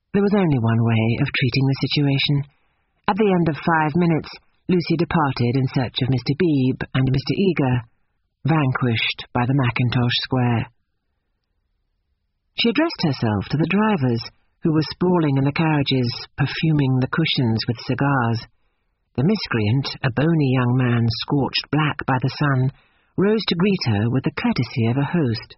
There was only one way of treating the situation. At the end of 5 minutes, Lucy departed in search of Mr. Beebe and Mr. Eager, vanquished by the Mackintosh Square. She addressed herself to the drivers, who were sprawling in the carriages, perfuming the cushions with cigars. The miscreant, a bony young man scorched black by the sun, rose to greet her with the courtesy of a host.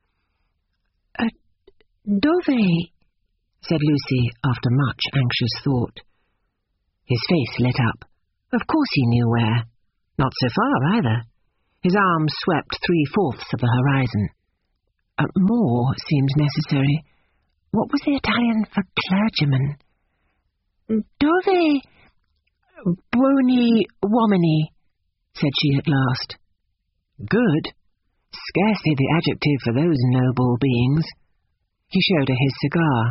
"Dove," said Lucy after much anxious thought. His face lit up. Of course he knew where. Not so far, either. His arm swept 3/4 of the horizon. More seemed necessary. What was the Italian for clergyman? "Dove buoni uomini," said she at last. Good. Scarcely the adjective for those noble beings. He showed her his cigar.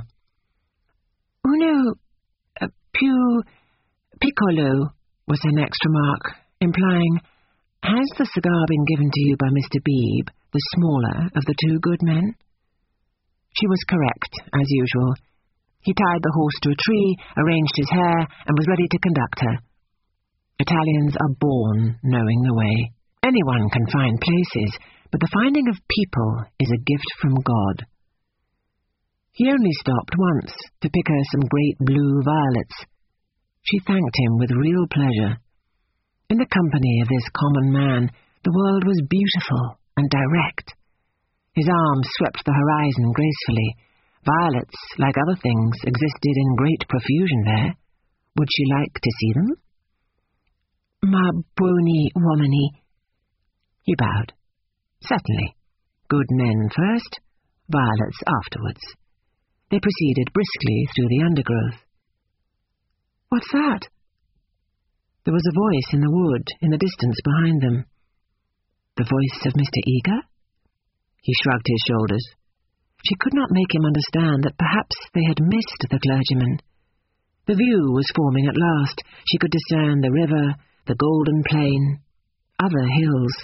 "Uno più piccolo," was her next remark, implying, "Has the cigar been given to you by Mr. Beebe, the smaller of the two good men?" She was correct, as usual. He tied the horse to a tree, arranged his hair, and was ready to conduct her. Italians are born knowing the way. Anyone can find places, but the finding of people is a gift from God. He only stopped once to pick her some great blue violets. She thanked him with real pleasure. In the company of this common man, the world was beautiful and direct. His arm swept the horizon gracefully. Violets, like other things, existed in great profusion there. Would she like to see them? "Ma buoni uomini." He bowed. Certainly. Good men first, violets afterwards. They proceeded briskly through the undergrowth. "What's that?" There was a voice in the wood, in the distance behind them. The voice of Mr. Eager? He shrugged his shoulders. She could not make him understand that perhaps they had missed the clergyman. The view was forming at last. She could discern the river, the golden plain, other hills.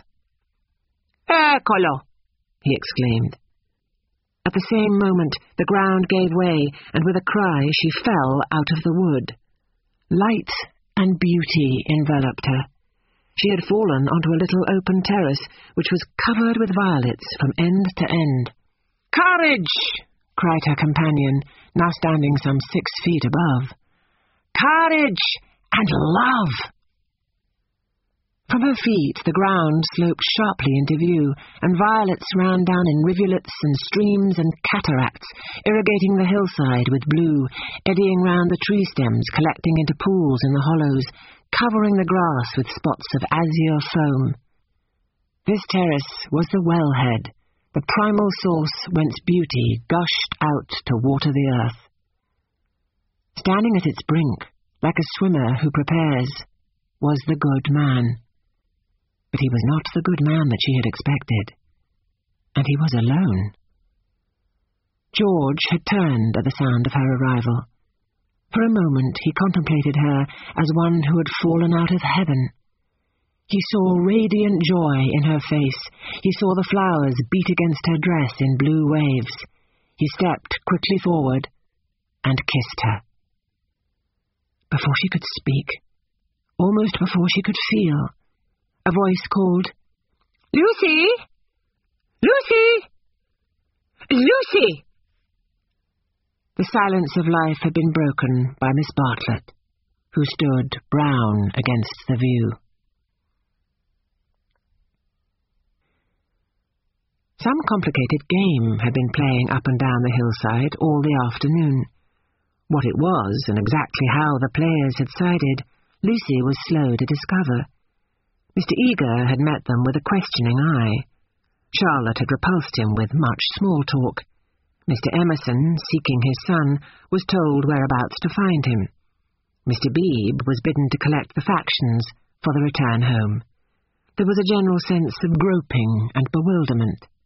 "Eccolo!" he exclaimed. At the same moment the ground gave way, and with a cry she fell out of the wood. Light and beauty enveloped her. She had fallen onto a little open terrace, which was covered with violets from end to end. "Courage!" cried her companion, now standing some 6 feet above. "Courage and love!" From her feet the ground sloped sharply into view, and violets ran down in rivulets and streams and cataracts, irrigating the hillside with blue, eddying round the tree stems, collecting into pools in the hollows, covering the grass with spots of azure foam. This terrace was the wellhead, the primal source whence beauty gushed out to water the earth. Standing at its brink, like a swimmer who prepares, was the good man. But he was not the good man that she had expected, and he was alone. George had turned at the sound of her arrival. For a moment he contemplated her as one who had fallen out of heaven. He saw radiant joy in her face. He saw the flowers beat against her dress in blue waves. He stepped quickly forward and kissed her. Before she could speak, almost before she could feel, a voice called, "Lucy! Lucy! Lucy!" The silence of life had been broken by Miss Bartlett, who stood brown against the view. Some complicated game had been playing up and down the hillside all the afternoon. What it was, and exactly how the players had sided, Lucy was slow to discover. Mr. Eager had met them with a questioning eye. Charlotte had repulsed him with much small talk. Mr. Emerson, seeking his son, was told whereabouts to find him. Mr. Beebe was bidden to collect the factions for the return home. There was a general sense of groping and bewilderment.